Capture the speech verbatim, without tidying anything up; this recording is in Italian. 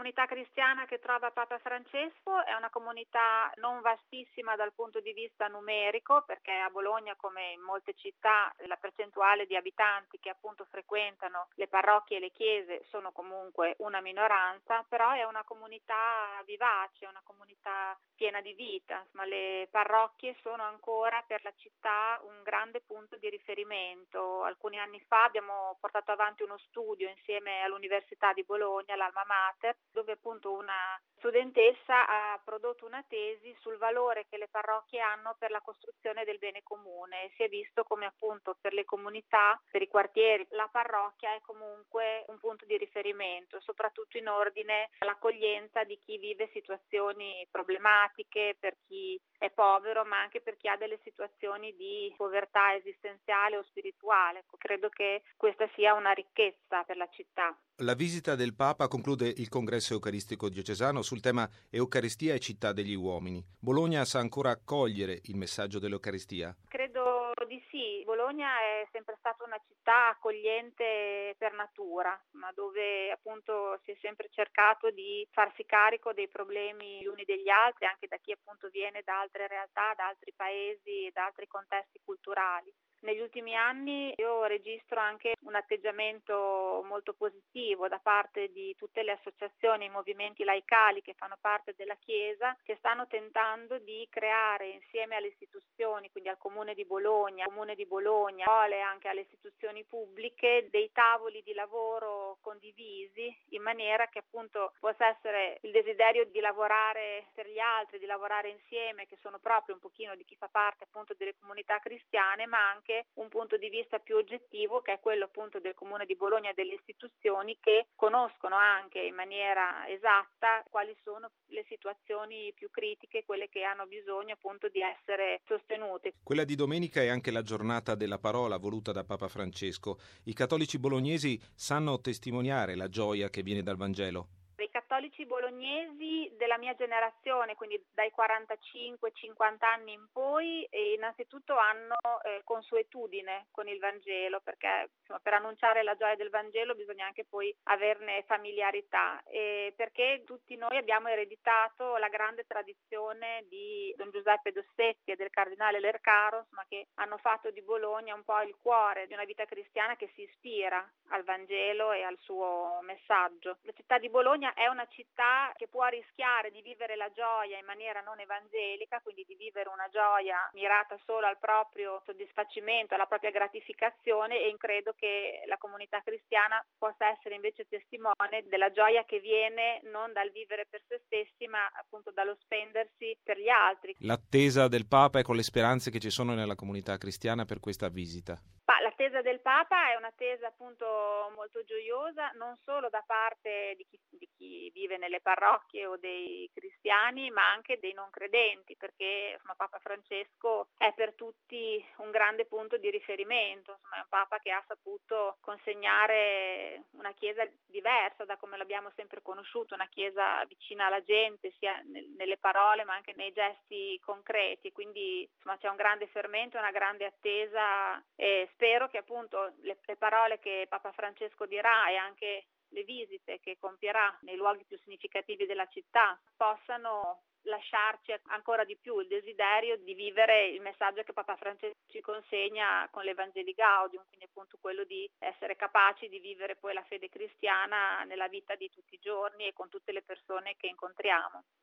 comunità cristiana che trova Papa Francesco è una comunità non vastissima dal punto di vista numerico, perché a Bologna, come in molte città, la percentuale di abitanti che appunto frequentano le parrocchie e le chiese sono comunque una minoranza, però è una comunità vivace, una comunità piena di vita. Insomma, le parrocchie sono ancora per la città un grande punto di riferimento. Alcuni anni fa abbiamo portato avanti uno studio insieme all'Università di Bologna, l'Alma Mater, dove appunto una studentessa ha prodotto una tesi sul valore che le parrocchie hanno per la costruzione del bene comune. Si è visto come appunto per le comunità, per i quartieri, la parrocchia è comunque un punto di riferimento, soprattutto in ordine all'accoglienza di chi vive situazioni problematiche, per chi è povero, ma anche per chi ha delle situazioni di povertà esistenziale o spirituale. Credo che questa sia una ricchezza per la città. La visita del Papa conclude il congresso eucaristico diocesano sul tema Eucaristia e città degli uomini. Bologna sa ancora accogliere il messaggio dell'Eucaristia? Credo di sì. Bologna è sempre stata una città accogliente per natura, ma dove appunto si è sempre cercato di farsi carico dei problemi gli uni degli altri, anche da chi appunto viene da altre realtà, da altri paesi e da altri contesti culturali. Negli ultimi anni io registro anche un atteggiamento molto positivo da parte di tutte le associazioni e i movimenti laicali che fanno parte della Chiesa, che stanno tentando di creare insieme alle istituzioni, quindi al Comune di Bologna, al Comune di Bologna, e anche alle istituzioni pubbliche, dei tavoli di lavoro condivisi, in maniera che appunto possa essere il desiderio di lavorare per gli altri, di lavorare insieme, che sono proprio un pochino di chi fa parte appunto delle comunità cristiane, ma anche un punto di vista più oggettivo, che è quello appunto del Comune di Bologna e delle istituzioni, che conoscono anche in maniera esatta quali sono le situazioni più critiche, quelle che hanno bisogno appunto di essere sostenute. Quella di domenica è anche la giornata della parola voluta da Papa Francesco. I cattolici bolognesi sanno testimoniare la gioia che viene dal Vangelo. I cattolici bolognesi della mia generazione, quindi dai quarantacinque cinquanta anni in poi, eh, innanzitutto hanno eh, consuetudine con il Vangelo, perché insomma, per annunciare la gioia del Vangelo bisogna anche poi averne familiarità, eh, perché tutti noi abbiamo ereditato la grande tradizione di Don Giuseppe Dossetti e del Cardinale Lercaro, insomma, che hanno fatto di Bologna un po' il cuore di una vita cristiana che si ispira al Vangelo e al suo messaggio. La città di Bologna è una città che può rischiare di vivere la gioia in maniera non evangelica, quindi di vivere una gioia mirata solo al proprio soddisfacimento, alla propria gratificazione, e credo che la comunità cristiana possa essere invece testimone della gioia che viene non dal vivere per se stessi, ma appunto dallo spendersi per gli altri. L'attesa del Papa e con le speranze che ci sono nella comunità cristiana per questa visita. Ma l'attesa del Papa è un'attesa appunto molto gioiosa, non solo da parte di chi, di chi vive nelle parrocchie o dei cristiani, ma anche dei non credenti, perché insomma, Papa Francesco è per tutti un grande punto di riferimento. Insomma, è un Papa che ha saputo consegnare una Chiesa diversa da come l'abbiamo sempre conosciuto, una Chiesa vicina alla gente, sia nelle parole ma anche nei gesti concreti. Quindi insomma, c'è un grande fermento, una grande attesa, e spero che appunto le, le parole che Papa Francesco dirà e anche le visite che compierà nei luoghi più significativi della città possano lasciarci ancora di più il desiderio di vivere il messaggio che Papa Francesco ci consegna con l'Evangelii Gaudium, quindi appunto quello di essere capaci di vivere poi la fede cristiana nella vita di tutti i giorni e con tutte le persone che incontriamo.